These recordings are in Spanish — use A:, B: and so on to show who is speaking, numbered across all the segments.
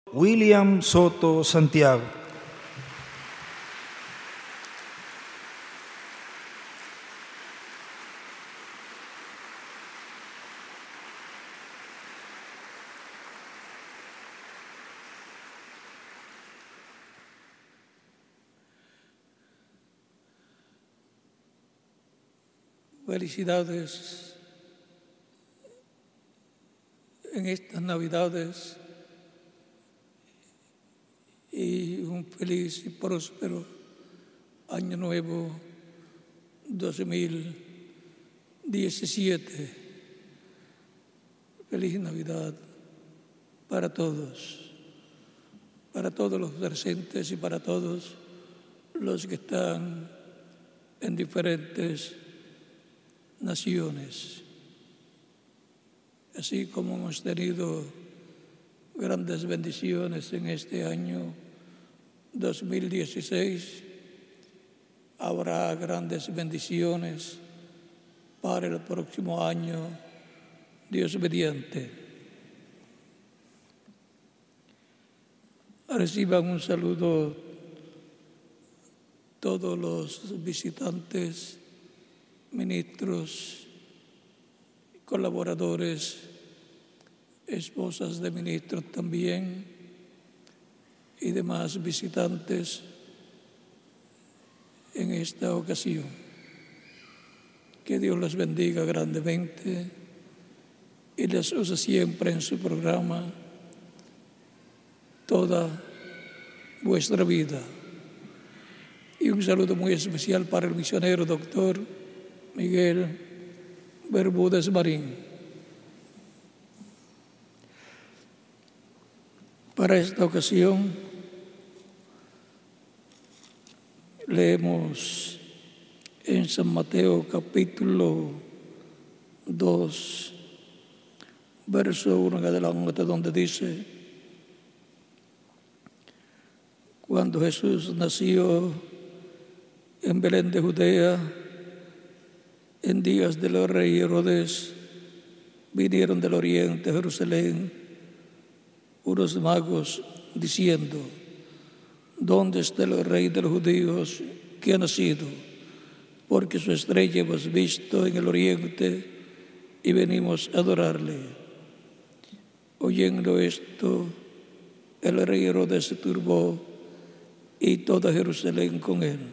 A: William Soto Santiago.
B: Felicidades en estas Navidades y un feliz y próspero Año Nuevo 2017. Feliz Navidad para todos los presentes y para todos los que están en diferentes naciones. Así como hemos tenido grandes bendiciones en este año 2016, habrá grandes bendiciones para el próximo año, Dios mediante. Reciban un saludo todos los visitantes, ministros, colaboradores, esposas de ministros también y demás visitantes en esta ocasión. Que Dios los bendiga grandemente y les use siempre en su programa toda vuestra vida. Y un saludo muy especial para el misionero doctor Miguel Bermúdez Marín. Para esta ocasión leemos en San Mateo capítulo 2, verso 1 en adelante, donde dice: cuando Jesús nació en Belén de Judea, en días del rey Herodes, vinieron del oriente a Jerusalén unos magos diciendo: ¿dónde está el rey de los judíos que ha nacido? Porque su estrella hemos visto en el oriente y venimos a adorarle. Oyendo esto, el rey Herodes se turbó y toda Jerusalén con él.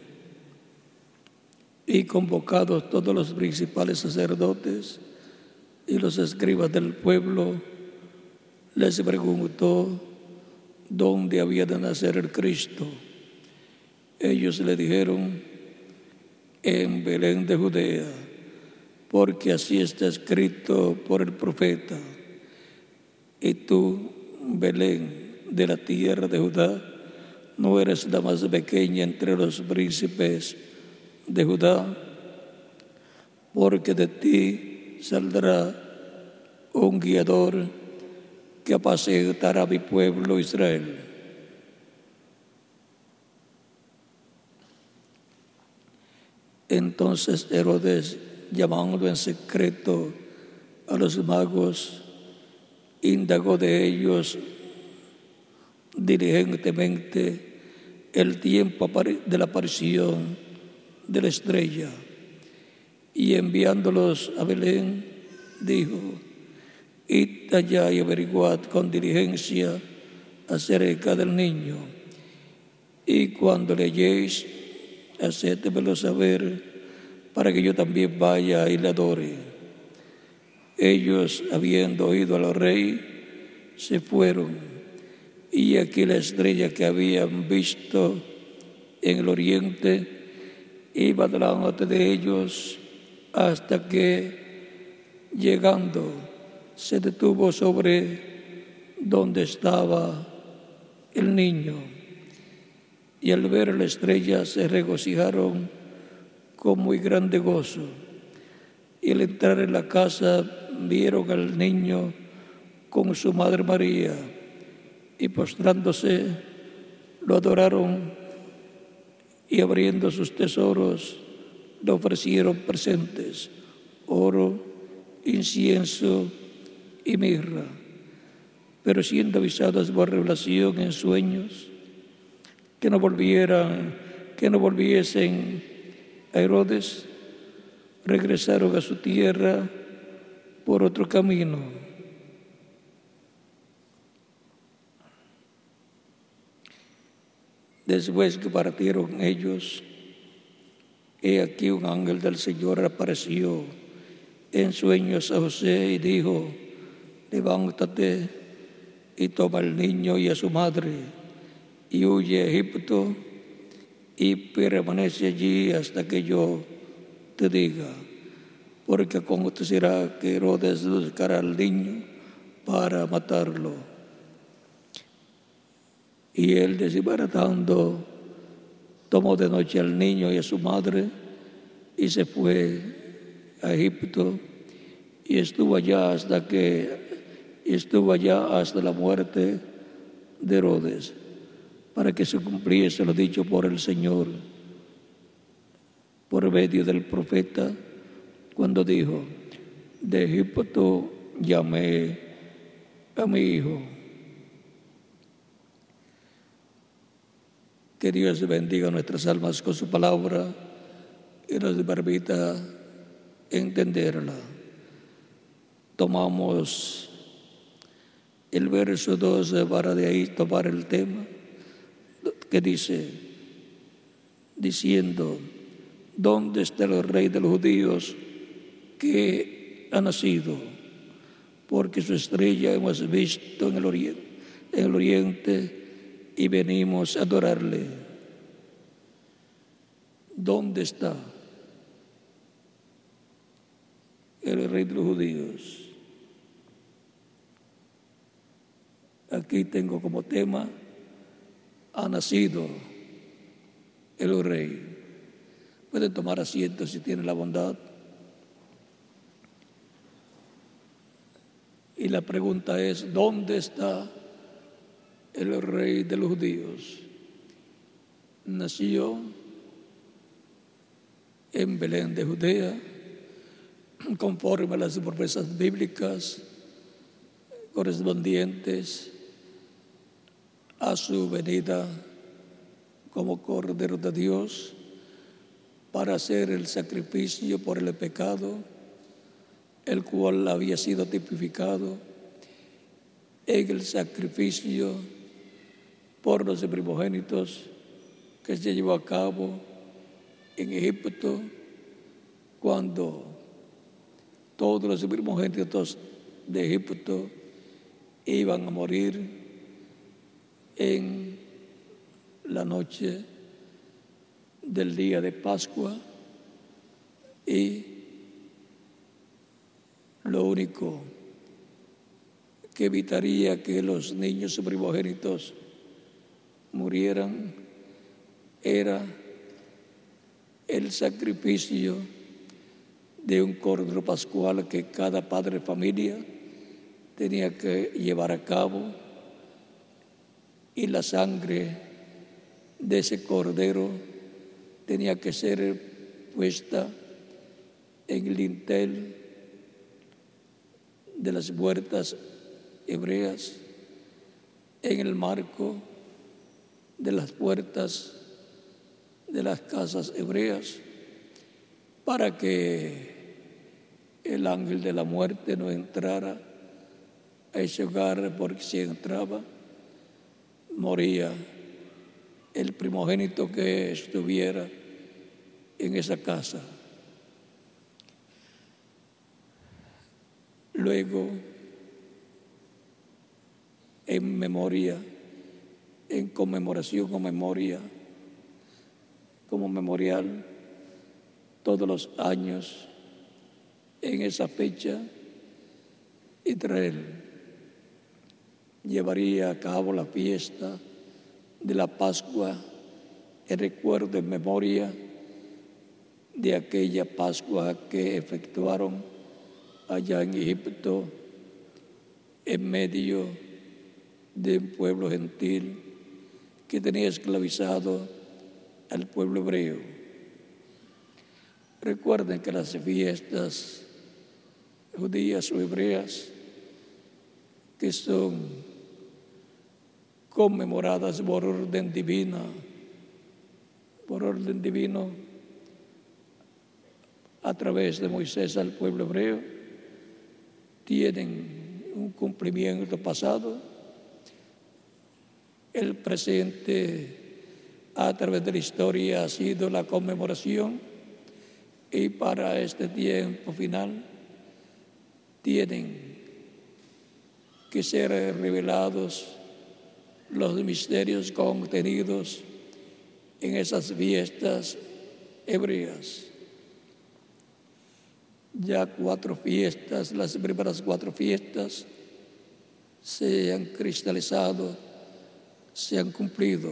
B: Y convocados todos los principales sacerdotes y los escribas del pueblo, les preguntó dónde había de nacer el Cristo. Ellos le dijeron: en Belén de Judea, porque así está escrito por el profeta: y tú, Belén, de la tierra de Judá, no eres la más pequeña entre los príncipes de Judá, porque de ti saldrá un guiador que apacentará a mi pueblo Israel. Entonces Herodes, llamando en secreto a los magos, indagó de ellos diligentemente el tiempo de la aparición de la estrella, y enviándolos a Belén, dijo: id allá y averiguad con diligencia acerca del niño, y cuando le halléis, hacédmelo saber, para que yo también vaya y le adore. Ellos, habiendo oído al rey, se fueron, y aquí la estrella que habían visto en el oriente iba delante de ellos, hasta que, llegando, se detuvo sobre donde estaba el niño. Y al ver la estrella se regocijaron con muy grande gozo. Y al entrar en la casa vieron al niño con su madre María, y postrándose lo adoraron, y abriendo sus tesoros le ofrecieron presentes: oro, incienso y mirra. pero siendo avisados por revelación en sueños, que no volviesen a Herodes, regresaron a su tierra por otro camino. Después que partieron ellos, he aquí un ángel del Señor apareció en sueños a José y dijo: levántate y toma al niño y a su madre y huye a Egipto y permanece allí hasta que yo te diga, porque acontecerá que Herodes buscará al niño para matarlo. Y él, desbaratando, tomó de noche al niño y a su madre y se fue a Egipto y estuvo allá hasta la muerte de Herodes, para que se cumpliese lo dicho por el Señor por medio del profeta, cuando dijo: de Egipto llamé a mi hijo. Que Dios bendiga nuestras almas con su palabra y nos permita entenderla. Tomamos el verso 12 para de ahí tomar el tema, que dice, diciendo: ¿dónde está el rey de los judíos que ha nacido? Porque su estrella hemos visto en el oriente y venimos a adorarle. ¿Dónde está el rey de los judíos? Aquí tengo como tema: ha nacido el rey. Pueden tomar asiento si tienen la bondad. Y la pregunta es: ¿dónde está el rey de los judíos? Nació en Belén de Judea, conforme a las promesas bíblicas correspondientes a su venida como Cordero de Dios para hacer el sacrificio por el pecado, el cual había sido tipificado en el sacrificio por los primogénitos que se llevó a cabo en Egipto, cuando todos los primogénitos de Egipto iban a morir en la noche del día de Pascua, y lo único que evitaría que los niños primogénitos murieran era el sacrificio de un cordero pascual que cada padre de familia tenía que llevar a cabo, y la sangre de ese cordero tenía que ser puesta en el dintel de las puertas hebreas, en el marco de las puertas de las casas hebreas, para que el ángel de la muerte no entrara a ese hogar, porque si entraba, moría el primogénito que estuviera en esa casa. Luego, en memoria, en conmemoración o memoria, como memorial, todos los años, en esa fecha, Israel llevaría a cabo la fiesta de la Pascua en recuerdo, en memoria de aquella Pascua que efectuaron allá en Egipto, en medio de un pueblo gentil que tenía esclavizado al pueblo hebreo. Recuerden que las fiestas judías o hebreas, que son conmemoradas por orden divino, a través de Moisés al pueblo hebreo, tienen un cumplimiento pasado, el presente a través de la historia ha sido la conmemoración, y para este tiempo final tienen que ser revelados los misterios contenidos en esas fiestas hebreas. Ya 4 fiestas, las primeras 4 fiestas se han cristalizado, se han cumplido,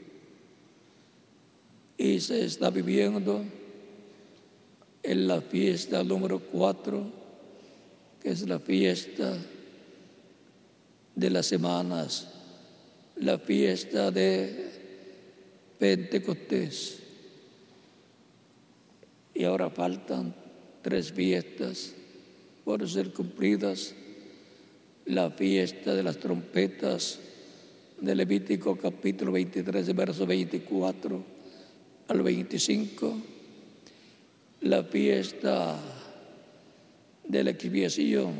B: y se está viviendo en la fiesta número 4, que es la fiesta de las semanas, la fiesta de Pentecostés. Y ahora faltan 3 fiestas por ser cumplidas: la fiesta de las trompetas de Levítico capítulo 23, verso 24 al 25, la fiesta de la expiación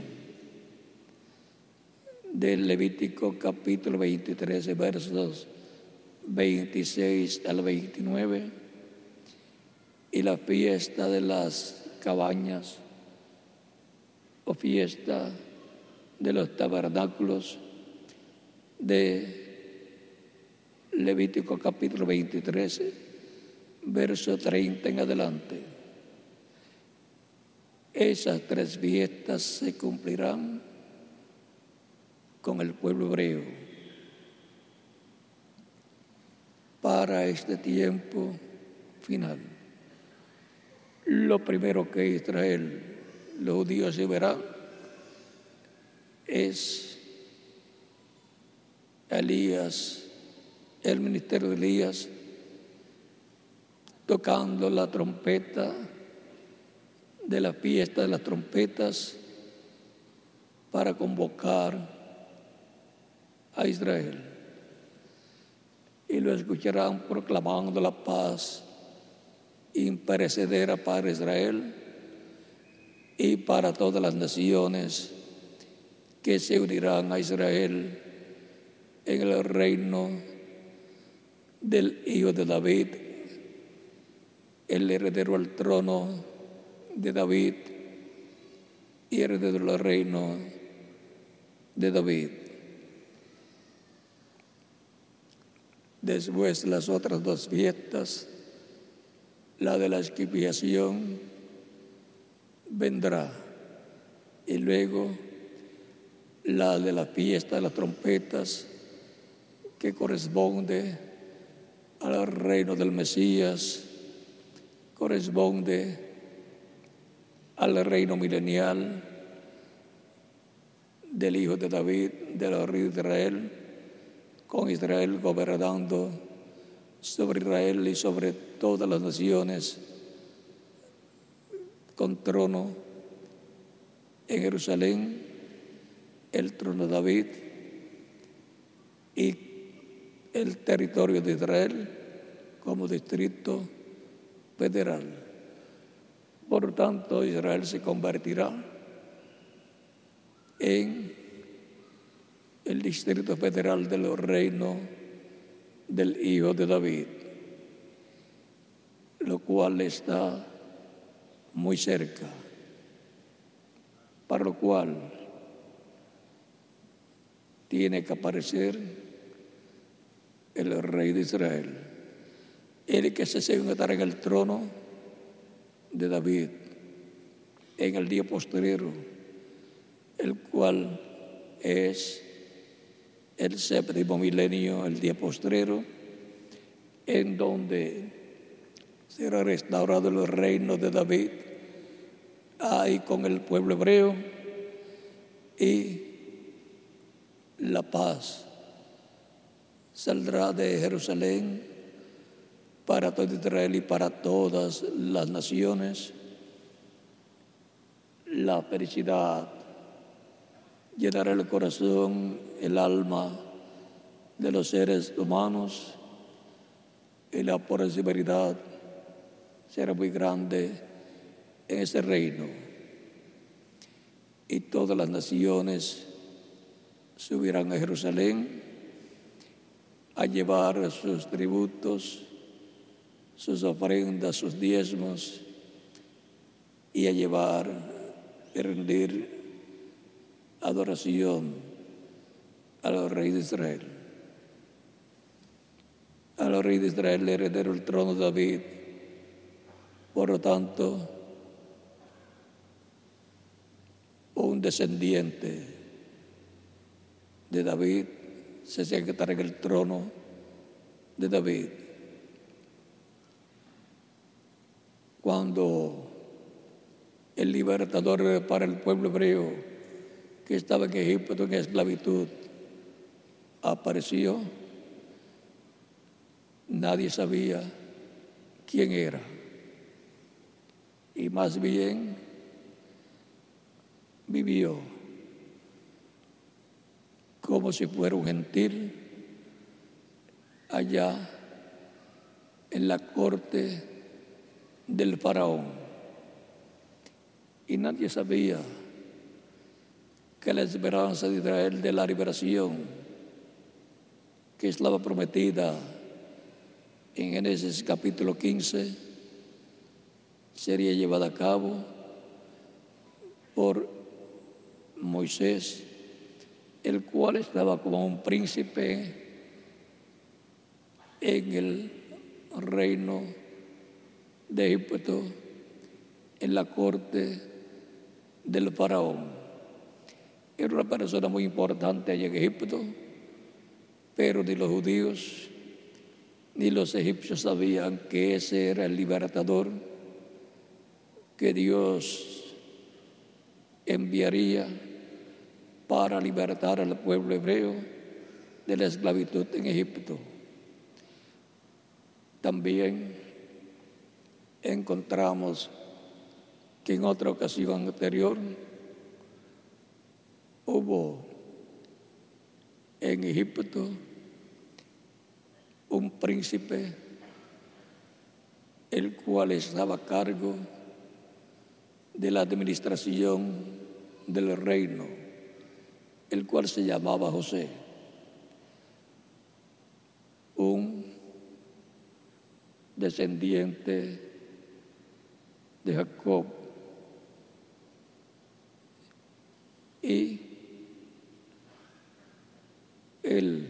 B: del Levítico capítulo 23, versos 26 al 29, y la fiesta de las cabañas o fiesta de los tabernáculos de Levítico capítulo 23, verso 30 en adelante. Esas 3 fiestas se cumplirán con el pueblo hebreo. Para este tiempo final, lo primero que Israel, los judíos, se verán es Elías, el ministerio de Elías, tocando la trompeta de la fiesta de las trompetas para convocar a Israel. Y lo escucharán proclamando la paz imperecedera para Israel y para todas las naciones que se unirán a Israel en el reino del Hijo de David, el heredero al trono de David y heredero del reino de David. Después, las otras 2 fiestas, la de la expiación vendrá, y luego la de la fiesta de las trompetas, que corresponde al reino del Mesías, corresponde al reino milenial del Hijo de David, del rey de Israel, con Israel gobernando sobre Israel y sobre todas las naciones, con trono en Jerusalén, el trono de David, y el territorio de Israel como distrito federal. Por tanto, Israel se convertirá en el distrito federal del reino del Hijo de David, lo cual está muy cerca, para lo cual tiene que aparecer el rey de Israel, el que se sentará en el trono de David en el día postrero, el cual es el 7º milenio, el día postrero, en donde será restaurado el reino de David ahí con el pueblo hebreo, y la paz saldrá de Jerusalén para todo Israel y para todas las naciones. La felicidad llenará el corazón, el alma de los seres humanos y la prosperidad será muy grande en ese reino. Y todas las naciones subirán a Jerusalén a llevar sus tributos, sus ofrendas, sus diezmos, y a llevar y rendir adoración al Rey de Israel. Al Rey de Israel, heredero del trono de David. Por lo tanto, un descendiente de David se sentará en el trono de David. Cuando el libertador para el pueblo hebreo que estaba en Egipto en esclavitud apareció, nadie sabía quién era. Y más bien vivió como si fuera un gentil allá en la corte del faraón. Y nadie sabía que la esperanza de Israel de la liberación que estaba prometida en Génesis capítulo 15 sería llevada a cabo por Moisés, el cual estaba como un príncipe en el reino de Egipto, en la corte del faraón. Era una persona muy importante allá en Egipto, pero ni los judíos ni los egipcios sabían que ese era el libertador que Dios enviaría para libertar al pueblo hebreo de la esclavitud en Egipto. También encontramos que en otra ocasión anterior hubo en Egipto un príncipe el cual estaba a cargo de la administración del reino, el cual se llamaba José, un descendiente de Jacob. Y él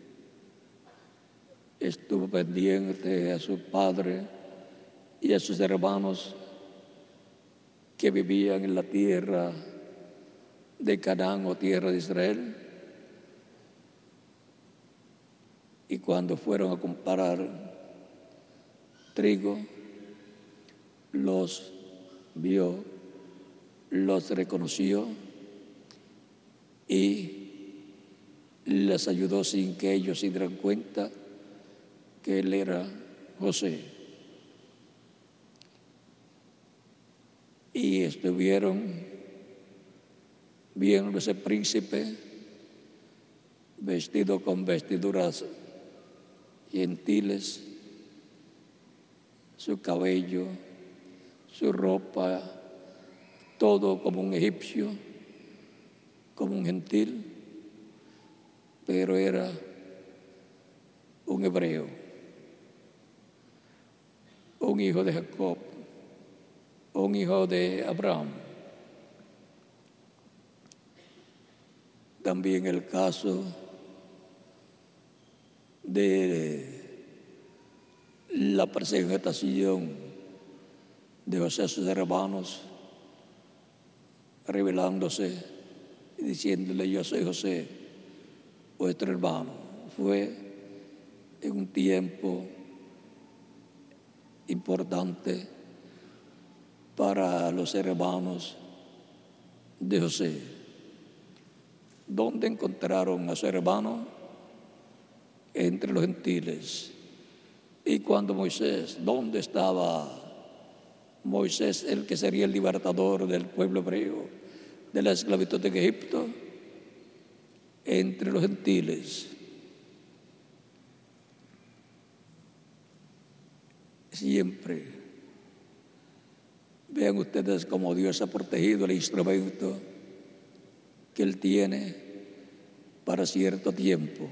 B: estuvo pendiente a su padre y a sus hermanos que vivían en la tierra de Canaán o tierra de Israel. Y cuando fueron a comprar trigo, los vio, los reconoció y les ayudó sin que ellos se dieran cuenta que él era José. Y estuvieron viendo ese príncipe vestido con vestiduras gentiles, su cabello, su ropa, todo como un egipcio, como un gentil, pero era un hebreo, un hijo de Jacob, un hijo de Abraham. También el caso de la presentación de José a sus hermanos, revelándose y diciéndole: yo soy José, vuestro hermano. Fue en un tiempo importante para los hermanos de José. ¿Dónde encontraron a su hermano? Entre los gentiles. Y cuando Moisés, ¿dónde estaba Moisés, el que sería el libertador del pueblo hebreo de la esclavitud en Egipto? Entre los gentiles. siempre. Vean ustedes cómo Dios ha protegido el instrumento que Él tiene para cierto tiempo.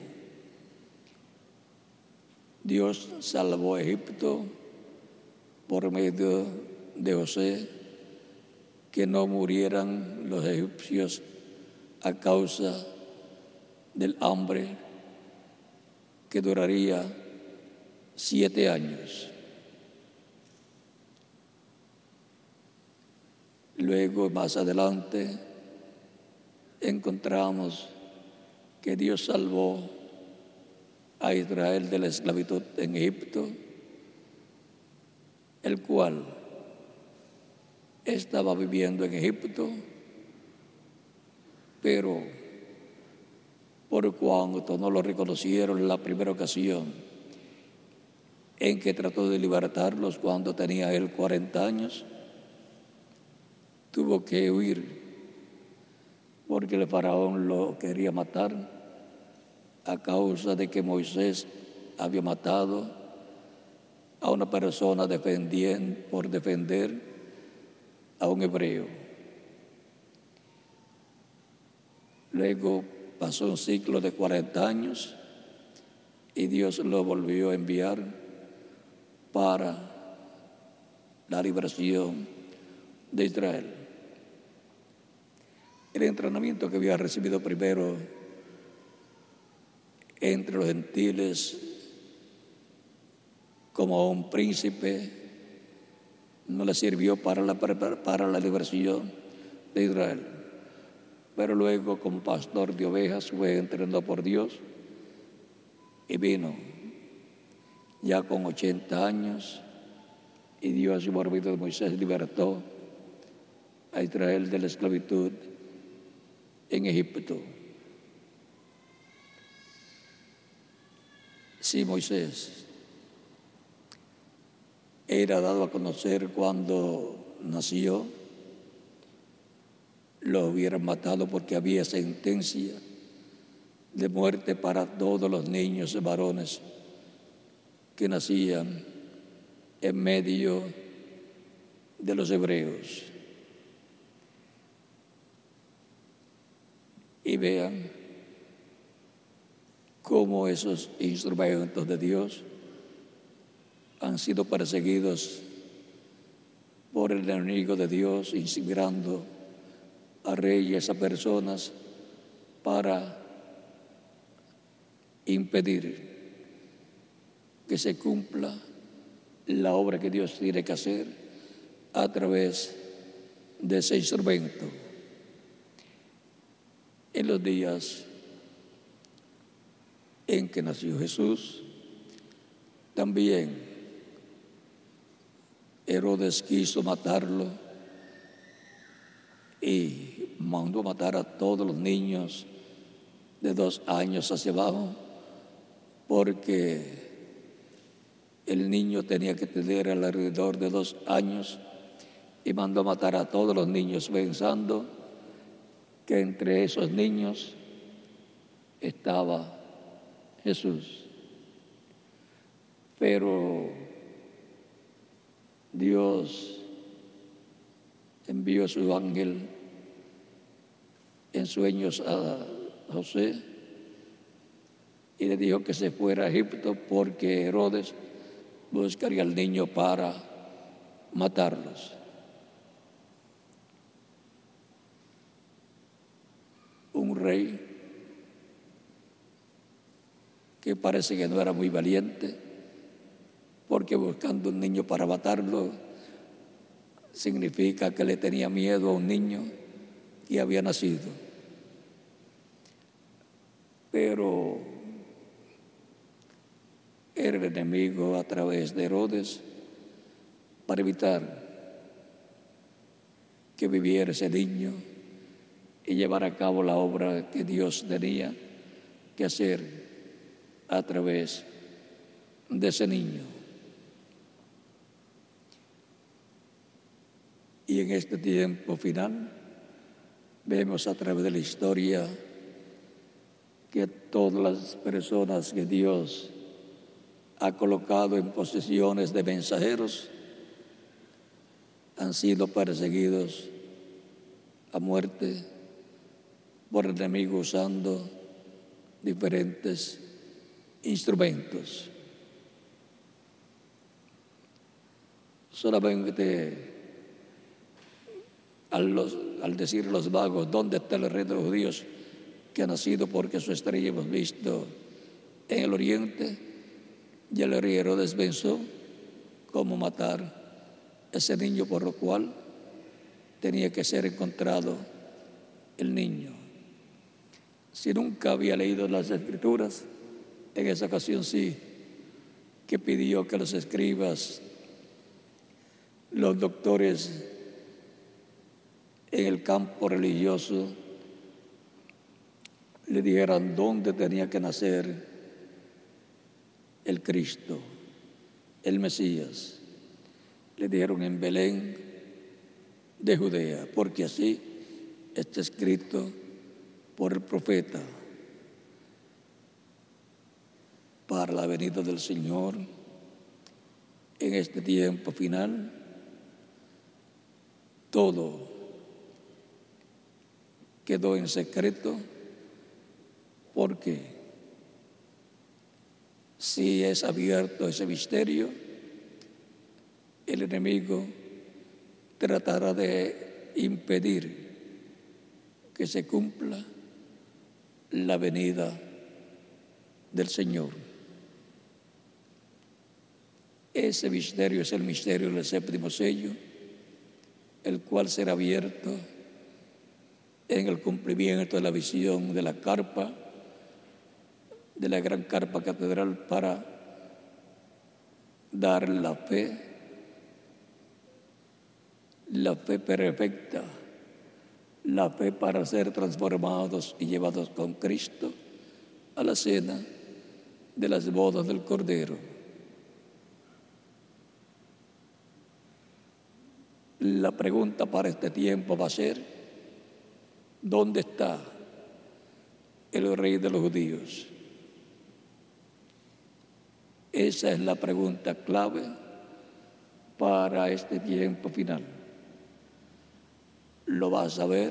B: Dios salvó a Egipto por medio de José, que no murieran los egipcios a causa del hambre que duraría 7 años. Luego, más adelante, encontramos que Dios salvó a Israel de la esclavitud en Egipto, el cual estaba viviendo en Egipto, pero por cuanto no lo reconocieron en la primera ocasión en que trató de libertarlos cuando tenía él 40 años, tuvo que huir porque el faraón lo quería matar a causa de que Moisés había matado a una persona por defender a un hebreo. Luego pasó un ciclo de 40 años y Dios lo volvió a enviar para la liberación de Israel. El entrenamiento que había recibido primero entre los gentiles como un príncipe no le sirvió para la liberación de Israel. Pero luego, como pastor de ovejas, fue entrenado por Dios y vino ya con 80 años, y Dios, por medio de Moisés, libertó a Israel de la esclavitud en Egipto. Si Moisés era dado a conocer cuando nació, lo hubieran matado, porque había sentencia de muerte para todos los niños varones que nacían en medio de los hebreos. Y vean cómo esos instrumentos de Dios han sido perseguidos por el enemigo de Dios, inspirando a reyes, a personas, para impedir que se cumpla la obra que Dios tiene que hacer a través de ese instrumento. En los días en que nació Jesús, también Herodes quiso matarlo y mandó matar a todos los niños de 2 años hacia abajo, porque el niño tenía que tener alrededor de 2 años, y mandó matar a todos los niños, pensando que entre esos niños estaba Jesús. Pero Dios envió su ángel en sueños a José y le dijo que se fuera a Egipto, porque Herodes buscaría al niño para matarlos. Un rey que parece que no era muy valiente, porque buscando un niño para matarlo significa que le tenía miedo a un niño que había nacido. Pero era el enemigo, a través de Herodes, para evitar que viviera ese niño y llevar a cabo la obra que Dios tenía que hacer a través de ese niño. Y en este tiempo final vemos a través de la historia que todas las personas que Dios ha colocado en posiciones de mensajeros, han sido perseguidos a muerte por el enemigo usando diferentes instrumentos. Solamente al decir los magos, ¿dónde está el rey de los judíos que ha nacido? Porque su estrella hemos visto en el oriente. Y el rey Herodes pensó cómo matar a ese niño, por lo cual tenía que ser encontrado el niño. Si nunca había leído las Escrituras, en esa ocasión sí, que pidió que los escribas, los doctores en el campo religioso, le dijeran dónde tenía que nacer el Cristo, el Mesías. Le dijeron en Belén de Judea, porque así está escrito por el profeta. Para la venida del Señor en este tiempo final, todo quedó en secreto, porque si es abierto ese misterio, el enemigo tratará de impedir que se cumpla la venida del Señor. Ese misterio es el misterio del séptimo sello, el cual será abierto en el cumplimiento de la visión de la carpa, de la gran carpa catedral, para dar la fe perfecta, la fe para ser transformados y llevados con Cristo a la cena de las bodas del Cordero. La pregunta para este tiempo va a ser: ¿dónde está el rey de los judíos? Esa es la pregunta clave para este tiempo final. Lo va a saber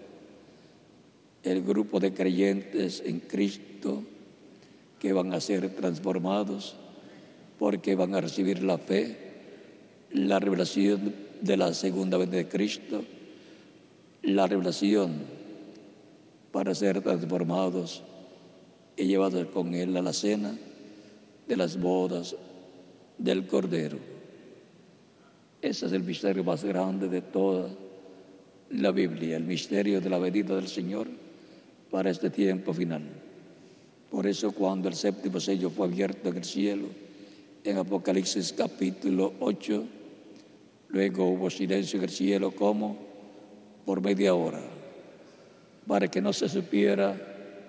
B: el grupo de creyentes en Cristo que van a ser transformados, porque van a recibir la fe, la revelación de la segunda venida de Cristo, la revelación para ser transformados y llevados con Él a la cena de las bodas del Cordero. Ese es el misterio más grande de toda la Biblia, el misterio de la venida del Señor para este tiempo final. Por eso, cuando el séptimo sello fue abierto en el cielo, en Apocalipsis capítulo 8, luego hubo silencio en el cielo como por media hora, para que no se supiera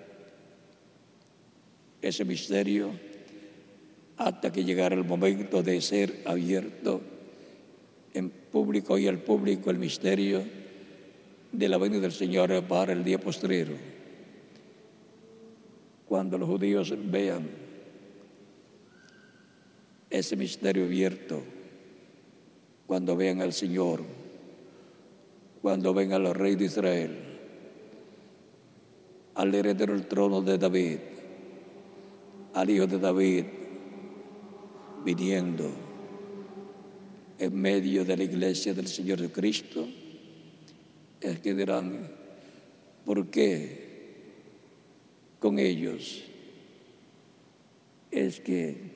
B: ese misterio hasta que llegara el momento de ser abierto en público y al público el misterio de la venida del Señor para el día postrero. Cuando los judíos vean ese misterio abierto, cuando vean al Señor, cuando vean al Rey de Israel, al heredero del trono de David, al Hijo de David, viniendo en medio de la iglesia del Señor Jesucristo, es que dirán: ¿por qué con ellos? Es que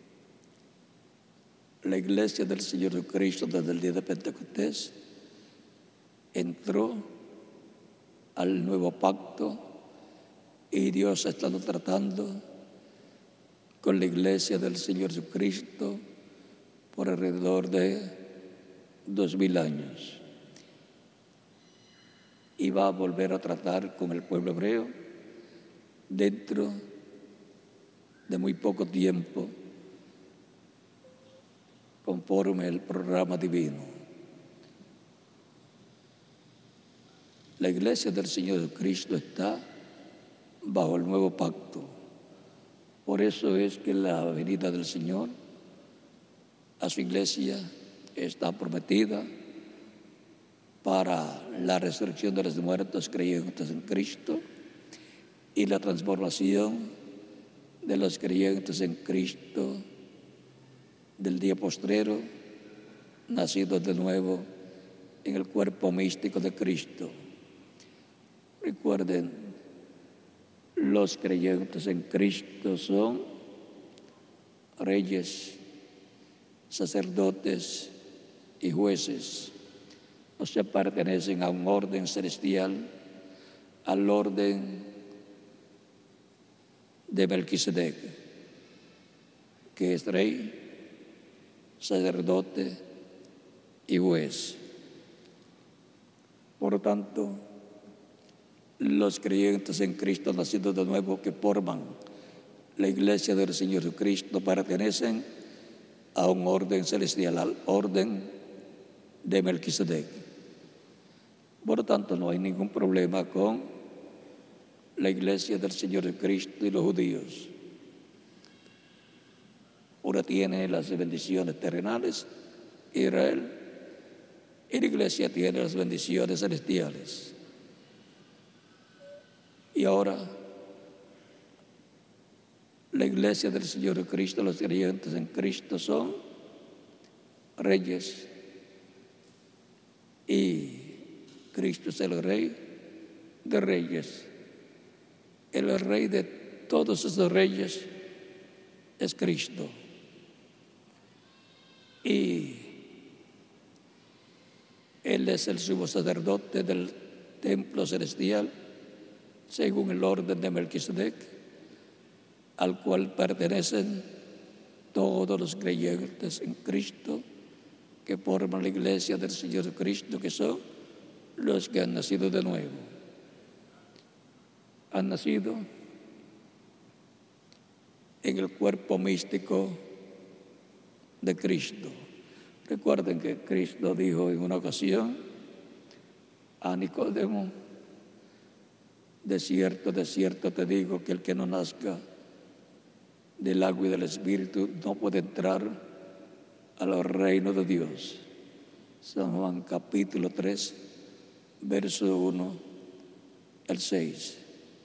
B: la iglesia del Señor Jesucristo, desde el día de Pentecostés, entró al nuevo pacto, y Dios ha estado tratando con la iglesia del Señor Jesucristo por alrededor de 2000 años. Y va a volver a tratar con el pueblo hebreo dentro de muy poco tiempo, conforme el programa divino. La iglesia del Señor Jesucristo está bajo el nuevo pacto, Por eso es que la venida del Señor a su iglesia está prometida para la resurrección de los muertos creyentes en Cristo y la transformación de los creyentes en Cristo del día postrero, nacidos de nuevo en el cuerpo místico de Cristo. Recuerden, los creyentes en Cristo son reyes, sacerdotes y jueces. O sea, pertenecen a un orden celestial, al orden de Melquisedec, que es rey, sacerdote y juez. Por lo tanto, los creyentes en Cristo nacidos de nuevo que forman la iglesia del Señor Jesucristo pertenecen a un orden celestial, al orden de Melquisedec. Por lo tanto, no hay ningún problema con la iglesia del Señor Jesucristo y los judíos. Ahora tiene las bendiciones terrenales, Israel, y la iglesia tiene las bendiciones celestiales. Y ahora la iglesia del Señor Jesucristo, los creyentes en Cristo son reyes y Cristo es el Rey de reyes. El Rey de todos esos reyes es Cristo. Y Él es el sumo sacerdote del templo celestial, según el orden de Melquisedec, al cual pertenecen todos los creyentes en Cristo que forman la iglesia del Señor Jesucristo, que son los que han nacido de nuevo. Han nacido en el cuerpo místico de Cristo. Recuerden que Cristo dijo en una ocasión a Nicodemo: de cierto te digo que el que no nazca del agua y del Espíritu no puede entrar al reino de Dios. San Juan capítulo 3, verso 1 al 6.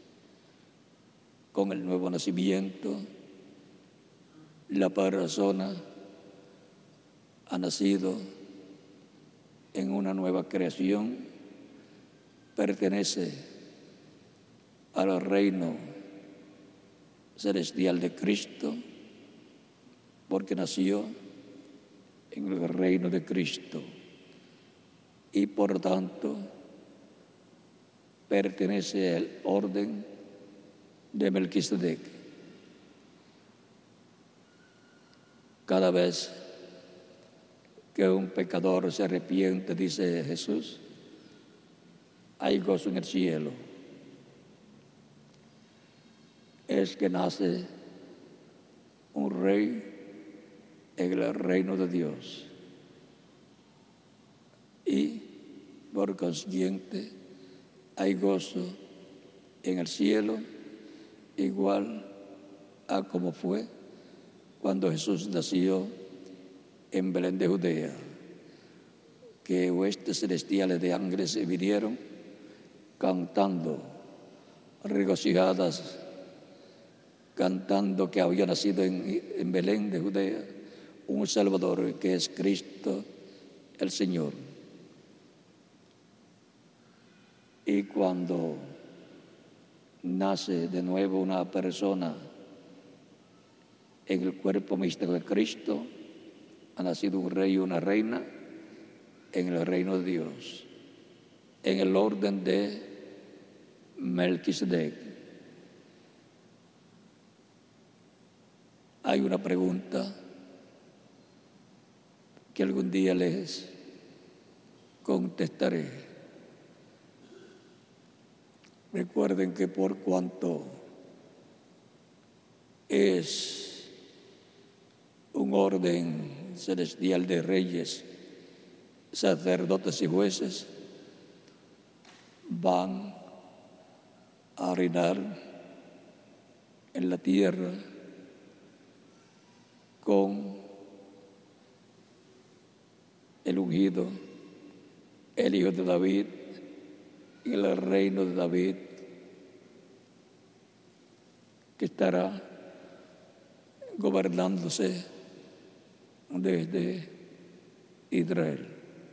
B: Con el nuevo nacimiento, la persona ha nacido en una nueva creación, pertenece al reino celestial de Cristo, porque nació en el reino de Cristo y por tanto pertenece al orden de Melquisedec. Cada vez que un pecador se arrepiente, dice Jesús, hay gozo en el cielo. Es que nace un rey en el reino de Dios y por consiguiente hay gozo en el cielo, igual a como fue cuando Jesús nació en Belén de Judea, que huestes celestiales de ángeles vinieron cantando, regocijadas, cantando que había nacido en Belén de Judea un Salvador, que es Cristo el Señor. Y cuando nace de nuevo una persona en el cuerpo místico de Cristo, ha nacido un rey y una reina en el reino de Dios, en el orden de Melquisedec. Hay una pregunta que algún día les contestaré. Recuerden que por cuanto es un orden celestial de reyes, sacerdotes y jueces, van a reinar en la tierra con el ungido, el hijo de David, y el reino de David, que estará gobernándose desde Israel.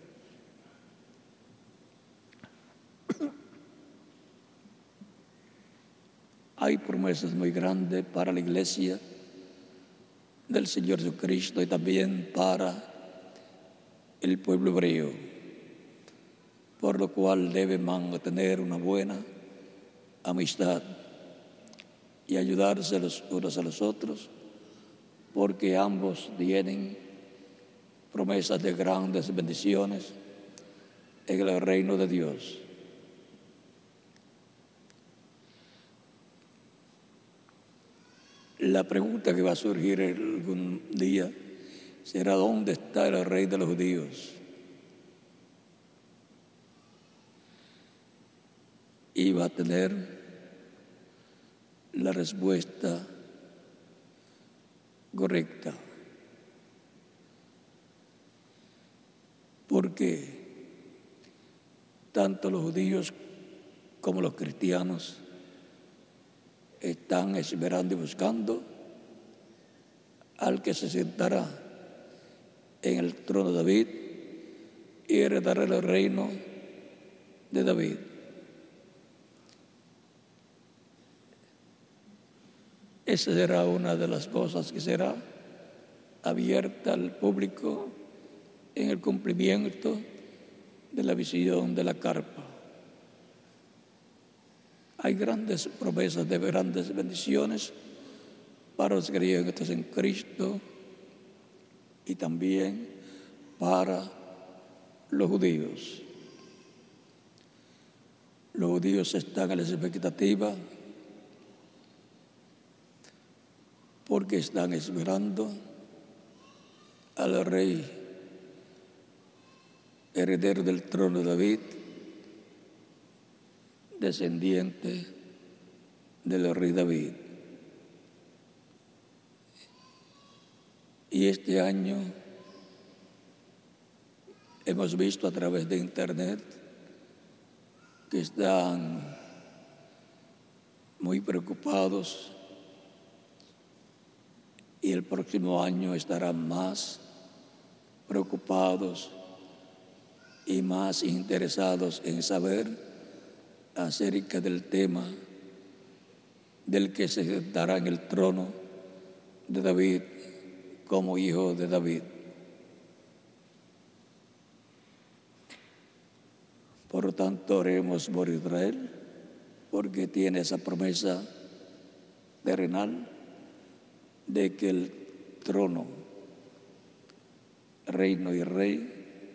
B: Hay promesas muy grandes para la iglesia del Señor Jesucristo y también para el pueblo hebreo, por lo cual debe mantener una buena amistad y ayudarse los unos a los otros, porque ambos tienen promesas de grandes bendiciones en el reino de Dios. La pregunta que va a surgir algún día será: ¿dónde está el rey de los judíos? Y va a tener la respuesta correcta. Porque tanto los judíos como los cristianos están esperando y buscando al que se sentará en el trono de David y heredará el reino de David. Esa será una de las cosas que será abierta al público en el cumplimiento de la visión de la carpa. Hay grandes promesas de grandes bendiciones para los creyentes en Cristo y también para los judíos. Los judíos están a la expectativa porque están esperando al rey heredero del trono de David, descendiente del rey David. Y este año hemos visto a través de internet que están muy preocupados, y el próximo año estarán más preocupados y más interesados en saber acerca del tema del que se sentará en el trono de David como hijo de David. Por lo tanto, oremos por Israel, porque tiene esa promesa terrenal de que el trono, reino y rey,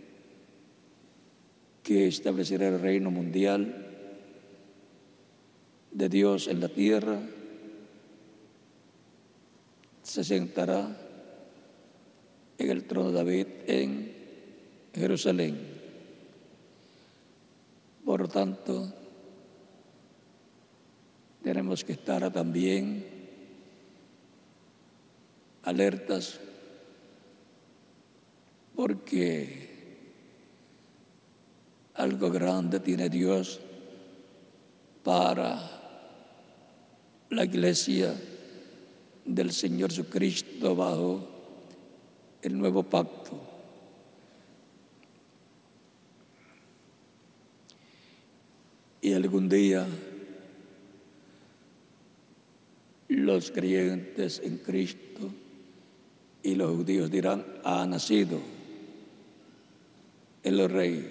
B: que establecerá el reino mundial de Dios en la tierra, se sentará en el trono de David en Jerusalén. Por lo tanto, tenemos que estar también alertas, porque algo grande tiene Dios para la iglesia del Señor Jesucristo bajo el nuevo pacto. Y algún día los creyentes en Cristo y los judíos dirán: ha nacido el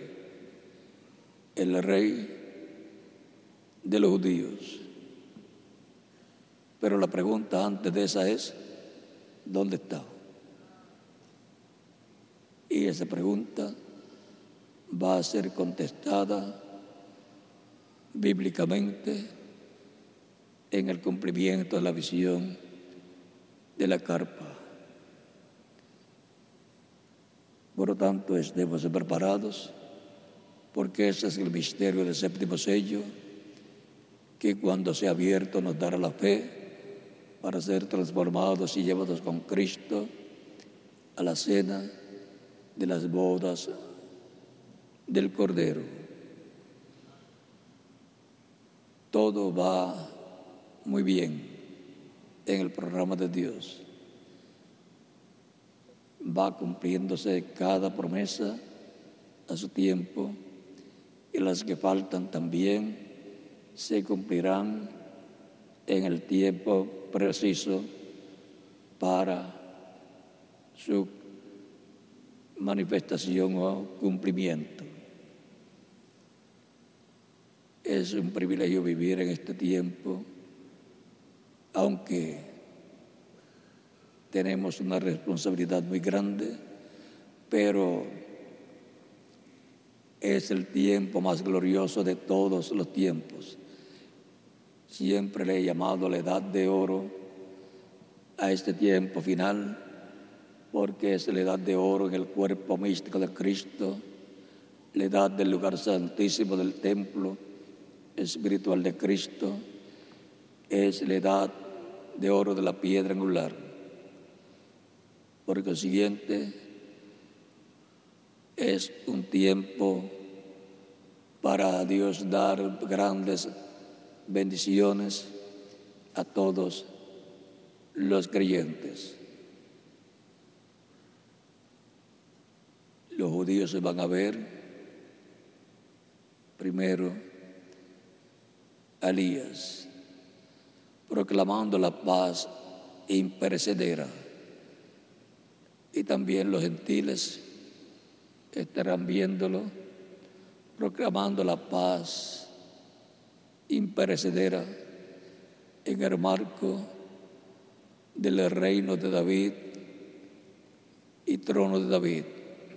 B: rey de los judíos. Pero la pregunta antes de esa es: ¿dónde está? Y esa pregunta va a ser contestada bíblicamente en el cumplimiento de la visión de la carpa. Por lo tanto, estemos preparados, porque ese es el misterio del séptimo sello, que cuando sea abierto nos dará la fe para ser transformados y llevados con Cristo a la cena de las bodas del Cordero. Todo va muy bien en el programa de Dios. Va cumpliéndose cada promesa a su tiempo, y las que faltan también se cumplirán en el tiempo preciso para su manifestación o cumplimiento. Es un privilegio vivir en este tiempo, aunque tenemos una responsabilidad muy grande, pero es el tiempo más glorioso de todos los tiempos. Siempre le he llamado la edad de oro a este tiempo final, porque es la edad de oro en el cuerpo místico de Cristo, la edad del lugar santísimo del templo espiritual de Cristo, es la edad de oro de la piedra angular. Por consiguiente, es un tiempo para Dios dar grandes bendiciones a todos los creyentes. Los judíos se van a ver primero a Elías proclamando la paz imperecedera, y también los gentiles estarán viéndolo proclamando la paz imperecedera en el marco del reino de David y trono de David.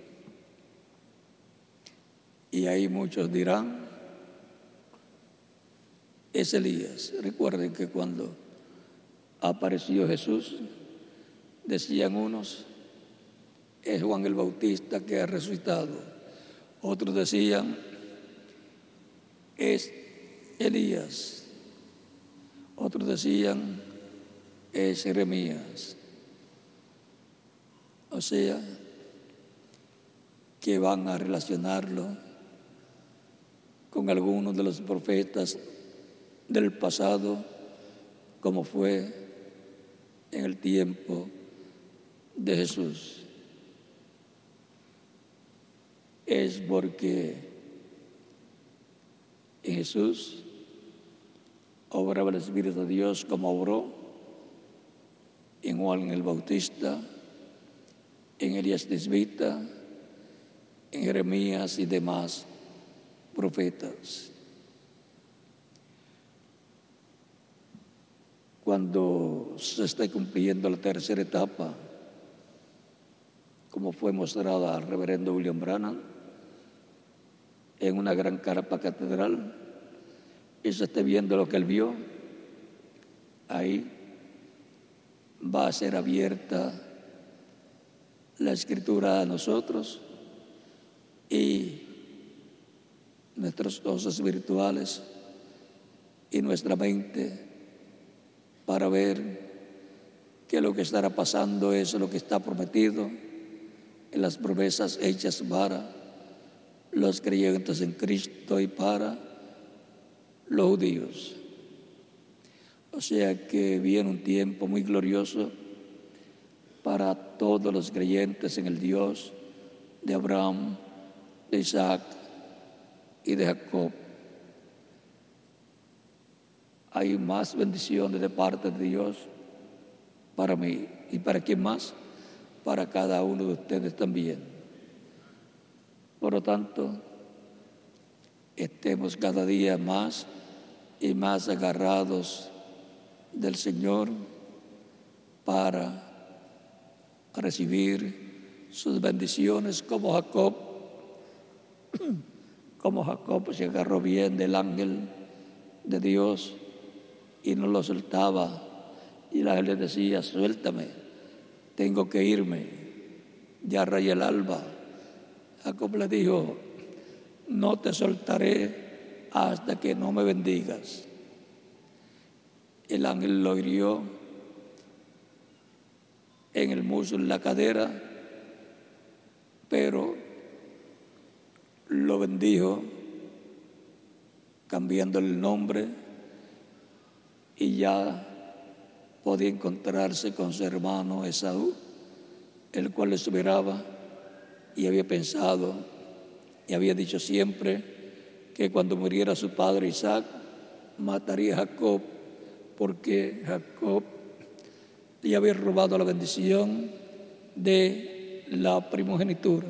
B: Y ahí muchos dirán, es Elías. Recuerden que cuando apareció Jesús, decían unos, es Juan el Bautista que ha resucitado. Otros decían, es Elías. Otros decían, es Jeremías. O sea, que van a relacionarlo con algunos de los profetas del pasado, como fue en el tiempo de Jesús. Es porque en Jesús obraba el Espíritu de Dios como obró en Juan el Bautista, en Elías Tisbita, en Jeremías y demás profetas. Cuando se esté cumpliendo la tercera etapa, como fue mostrada al reverendo William Branham en una gran carpa catedral, y se esté viendo lo que él vio, ahí va a ser abierta la Escritura a nosotros y nuestros ojos espirituales y nuestra mente para ver que lo que estará pasando es lo que está prometido en las promesas hechas para los creyentes en Cristo y para los judíos. O sea que viene un tiempo muy glorioso para todos los creyentes en el Dios de Abraham, de Isaac y de Jacob. Hay más bendiciones de parte de Dios para mí. ¿Y para quién más? Para cada uno de ustedes también. Por lo tanto, estemos cada día más y más agarrados del Señor para recibir sus bendiciones como Jacob se agarró bien del ángel de Dios y no lo soltaba, y el ángel le decía, suéltame, tengo que irme, ya raya el alba. Jacob le dijo, no te soltaré hasta que no me bendigas. El ángel lo hirió en el muslo, en la cadera, pero lo bendijo cambiándole el nombre y ya podía encontrarse con su hermano Esaú, el cual le esperaba y había pensado y había dicho siempre que cuando muriera su padre Isaac mataría a Jacob, porque Jacob le había robado la bendición de la primogenitura.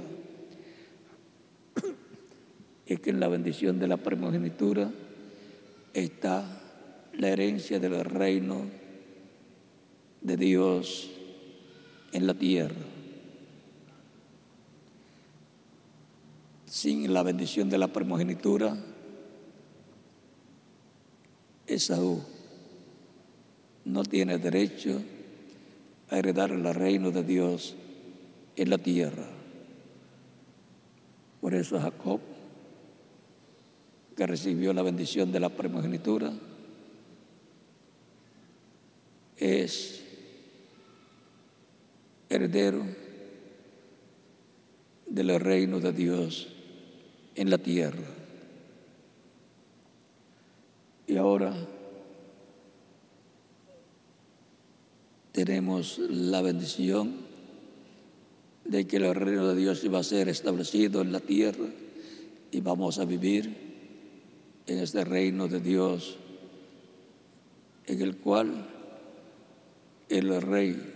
B: Es que en la bendición de la primogenitura está la herencia del reino de Dios en la tierra. Sin la bendición de la primogenitura, Esaú no tiene derecho a heredar el reino de Dios en la tierra. Por eso Jacob, que recibió la bendición de la primogenitura, es heredero del reino de Dios en la tierra. Y ahora tenemos la bendición de que el reino de Dios iba a ser establecido en la tierra y vamos a vivir en este reino de Dios, en el cual el rey,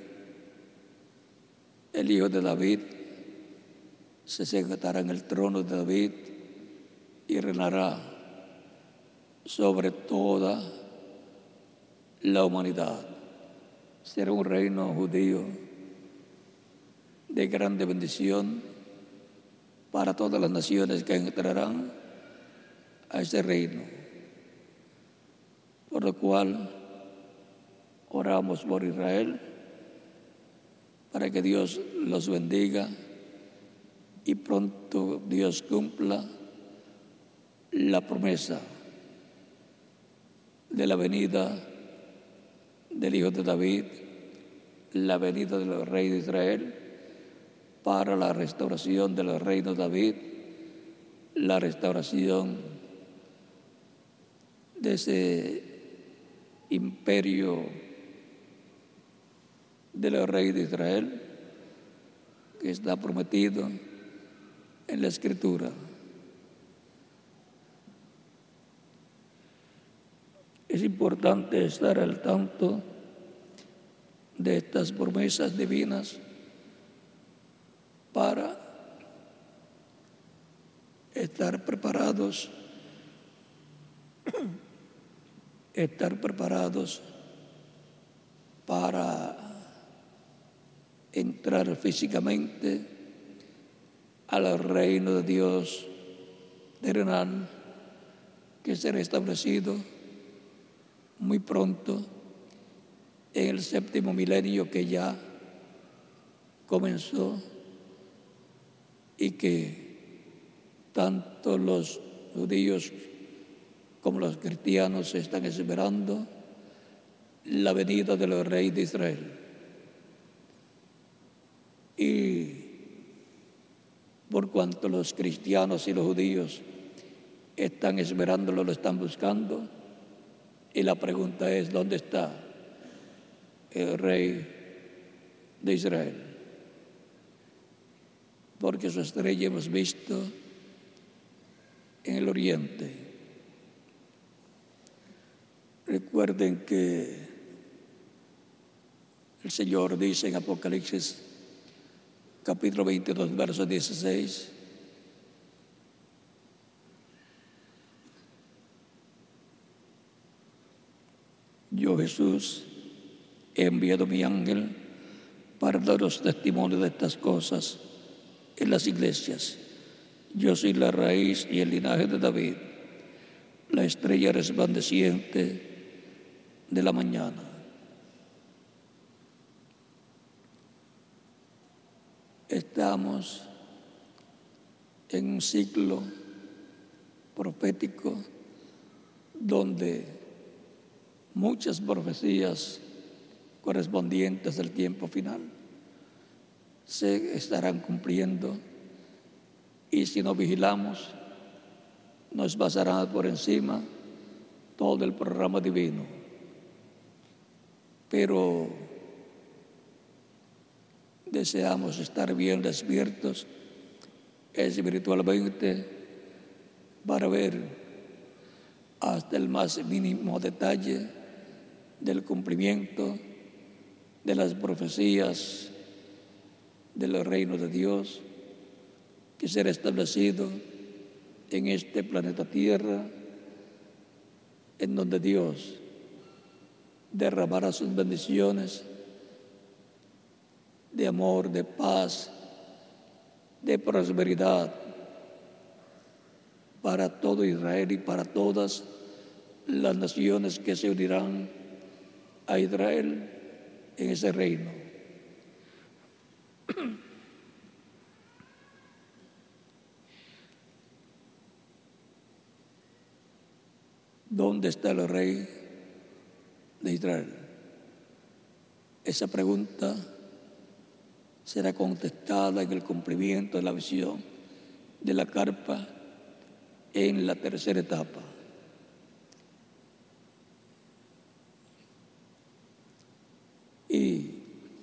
B: el hijo de David, se sentará en el trono de David y reinará sobre toda la humanidad. Será un reino judío de grande bendición para todas las naciones que entrarán a ese reino. Por lo cual oramos por Israel para que Dios los bendiga y pronto Dios cumpla la promesa de la venida del Hijo de David, la venida del Rey de Israel, para la restauración del reino de David, la restauración de ese imperio del Rey de Israel que está prometido en la Escritura. Es importante estar al tanto de estas promesas divinas para estar preparados para entrar físicamente al reino de Dios terrenal, que será establecido muy pronto en el 7º milenio que ya comenzó y que tanto los judíos como los cristianos están esperando la venida del Rey de Israel. Y por cuanto los cristianos y los judíos están esperándolo, lo están buscando, y la pregunta es: ¿dónde está el Rey de Israel? Porque su estrella hemos visto en el oriente. Recuerden que el Señor dice en Apocalipsis capítulo 22, verso 16: yo, Jesús, he enviado mi ángel para daros testimonio de estas cosas en las iglesias. Yo soy la raíz y el linaje de David, la estrella resplandeciente de la mañana. Estamos en un ciclo profético donde muchas profecías correspondientes al tiempo final se estarán cumpliendo y si no vigilamos, nos pasará por encima todo el programa divino. Pero deseamos estar bien despiertos espiritualmente para ver hasta el más mínimo detalle del cumplimiento de las profecías del reino de Dios que será establecido en este planeta Tierra, en donde Dios derramará sus bendiciones de amor, de paz, de prosperidad para todo Israel y para todas las naciones que se unirán a Israel en ese reino. ¿Dónde está el rey de Israel? Esa pregunta será contestada en el cumplimiento de la visión de la carpa en la tercera etapa. Y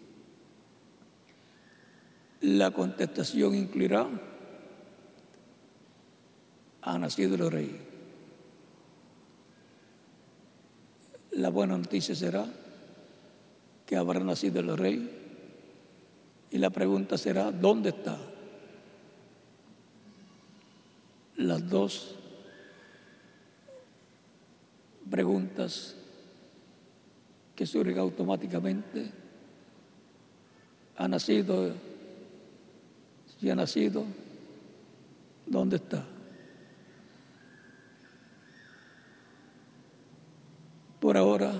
B: la contestación incluirá: ha nacido el rey. La buena noticia será que habrá nacido el rey, y la pregunta será: ¿dónde está? Las dos preguntas que surgen automáticamente. ¿Ha nacido? Si ha nacido, ¿dónde está? Por ahora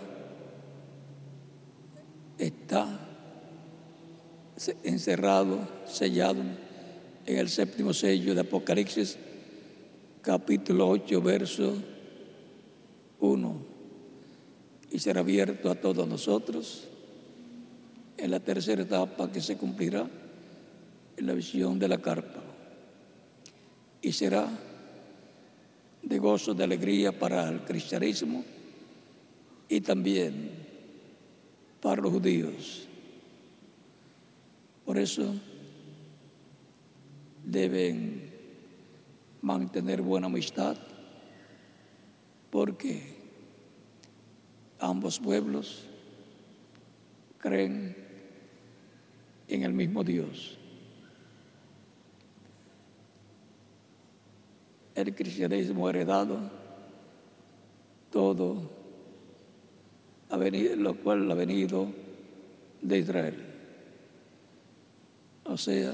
B: está encerrado, sellado en el séptimo sello de Apocalipsis, capítulo 8, verso 1, y será abierto a todos nosotros en la tercera etapa que se cumplirá en la visión de la carpa, y será de gozo, de alegría para el cristianismo y también para los judíos. Por eso deben mantener buena amistad, porque ambos pueblos creen en el mismo Dios. El cristianismo heredado todo, lo cual ha venido de Israel. O sea,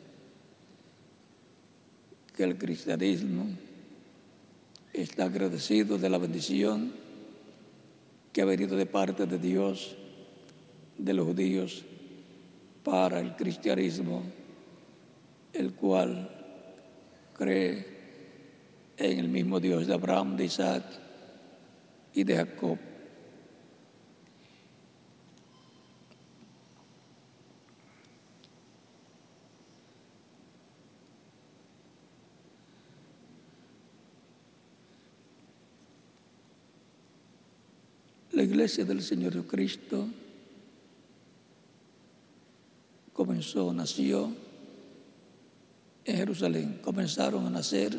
B: que el cristianismo está agradecido de la bendición que ha venido de parte de Dios, de los judíos, para el cristianismo, el cual cree en el mismo Dios de Abraham, de Isaac y de Jacob. La iglesia del Señor Jesucristo nació en Jerusalén. Comenzaron a nacer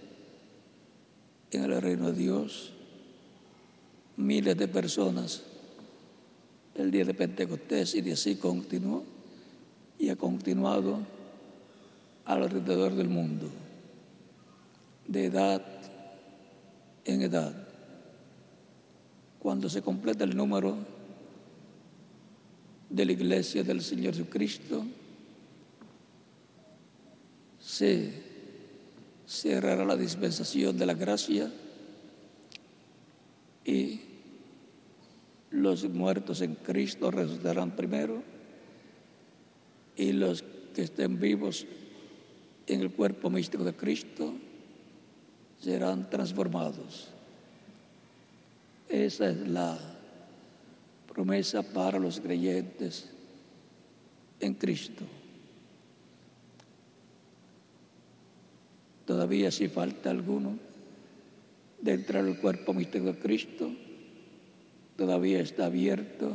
B: en el reino de Dios miles de personas el día de Pentecostés, y de así continuó y ha continuado alrededor del mundo, de edad en edad. Cuando se completa el número de la iglesia del Señor Jesucristo, se cerrará la dispensación de la gracia y los muertos en Cristo resucitarán primero, y los que estén vivos en el cuerpo místico de Cristo serán transformados. Esa es la promesa para los creyentes en Cristo. Todavía si falta alguno de entrar al cuerpo místico de Cristo, todavía está abierta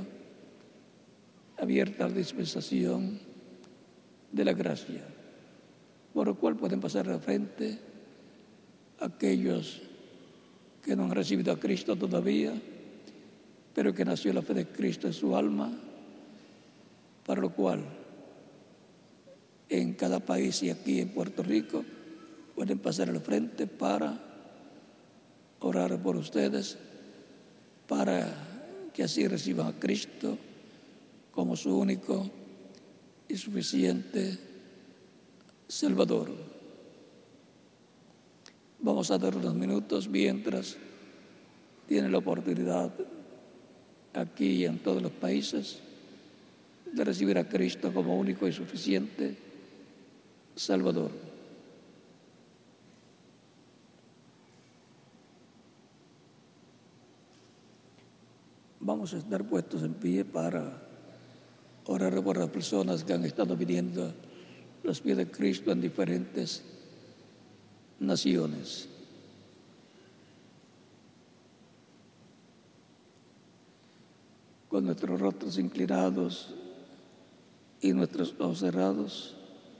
B: la dispensación de la gracia, por lo cual pueden pasar de frente aquellos que no han recibido a Cristo todavía, pero que nació la fe de Cristo en su alma, para lo cual en cada país y aquí en Puerto Rico pueden pasar al frente para orar por ustedes, para que así reciban a Cristo como su único y suficiente Salvador. Vamos a dar unos minutos mientras tienen la oportunidad aquí y en todos los países de recibir a Cristo como único y suficiente Salvador. Vamos a estar puestos en pie para orar por las personas que han estado viniendo a los pies de Cristo en diferentes naciones. Con nuestros rostros inclinados y nuestros ojos cerrados,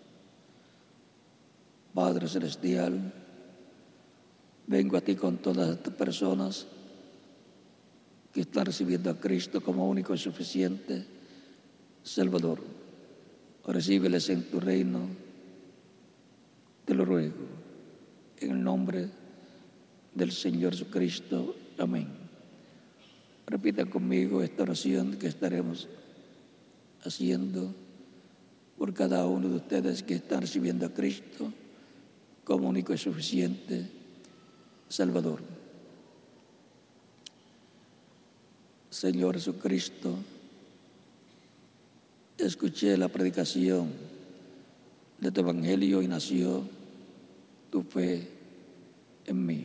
B: Padre Celestial, vengo a ti con todas estas personas que están recibiendo a Cristo como único y suficiente Salvador. Recíbeles en tu reino, te lo ruego, en el nombre del Señor Jesucristo. Amén. Repitan conmigo esta oración que estaremos haciendo por cada uno de ustedes que están recibiendo a Cristo como único y suficiente Salvador. Señor Jesucristo, escuché la predicación de tu evangelio y nació tu fe en mí.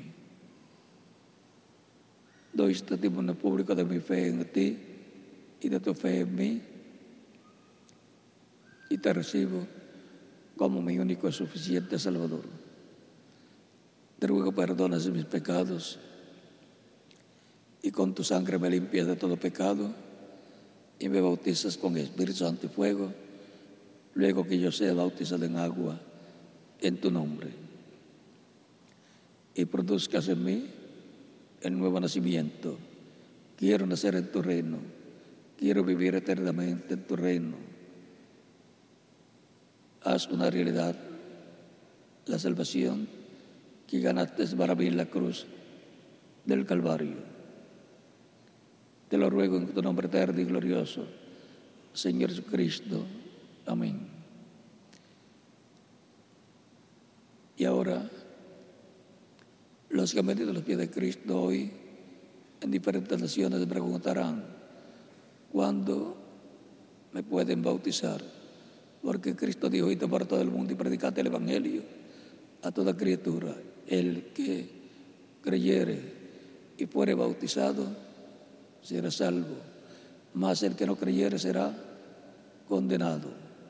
B: Doy testimonio público de mi fe en ti y de tu fe en mí, y te recibo como mi único y suficiente Salvador. Te ruego perdones mis pecados y con tu sangre me limpias de todo pecado y me bautizas con Espíritu Santo y fuego, luego que yo sea bautizado en agua en tu nombre, y produzcas en mí el nuevo nacimiento. Quiero nacer en tu reino, quiero vivir eternamente en tu reino. Haz una realidad la salvación que ganaste para mí en la cruz del Calvario. Te lo ruego en tu nombre eterno y glorioso, Señor Jesucristo. Amén. Y ahora, los que han venido a los pies de Cristo hoy en diferentes naciones me preguntarán, ¿cuándo me pueden bautizar? Porque Cristo dijo, id por todo el mundo y predicad el Evangelio a toda criatura. El que creyere y fuere bautizado será salvo, mas el que no creyere será condenado.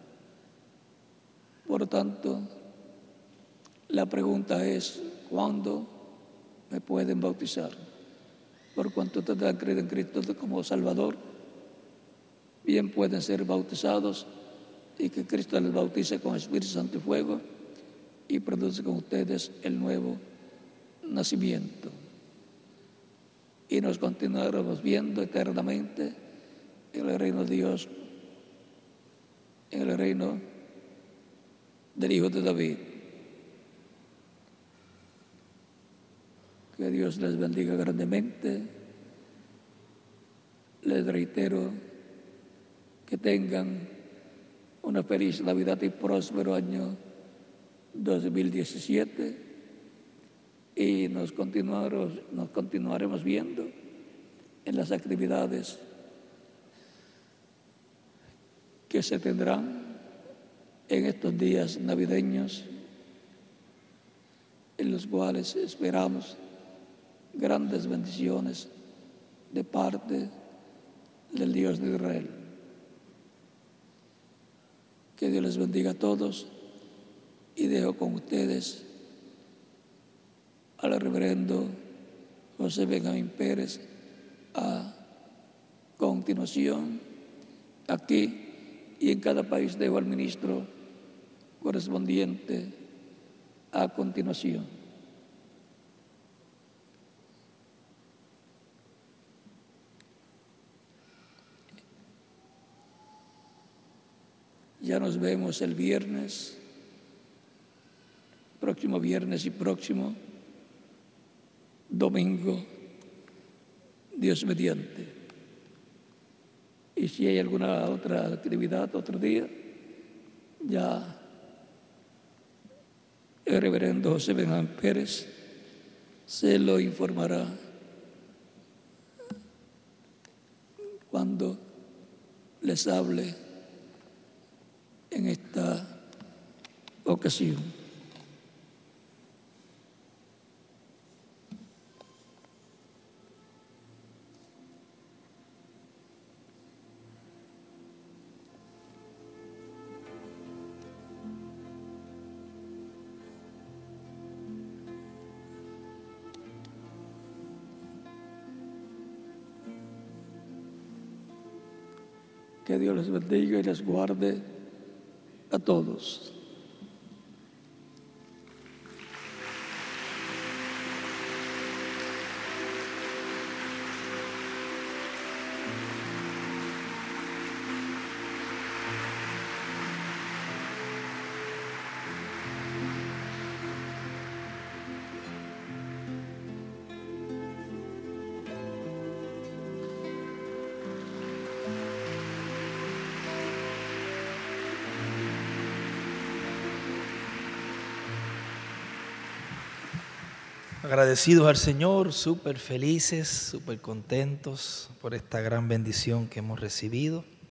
B: Por lo tanto, la pregunta es, ¿cuándo me pueden bautizar? Por cuanto ustedes han creído en Cristo como Salvador, bien pueden ser bautizados y que Cristo les bautice con Espíritu Santo y fuego y produce con ustedes el nuevo nacimiento. Y nos continuaremos viendo eternamente en el reino de Dios, en el reino del Hijo de David. Que Dios les bendiga grandemente. Les reitero que tengan una feliz Navidad y próspero año 2017 y nos continuaremos viendo en las actividades que se tendrán en estos días navideños, en los cuales esperamos grandes bendiciones de parte del Dios de Israel. Que Dios les bendiga a todos y dejo con ustedes al reverendo José Benjamín Pérez a continuación. Aquí y en cada país dejo al ministro correspondiente a continuación. Ya nos vemos el viernes, próximo viernes y próximo domingo, Dios mediante. Y si hay alguna otra actividad, otro día, ya el reverendo José Benjamín Pérez se lo informará cuando les hable en esta ocasión. Que Dios les bendiga y les guarde a todos.
A: Agradecidos al Señor, súper felices, súper contentos por esta gran bendición que hemos recibido.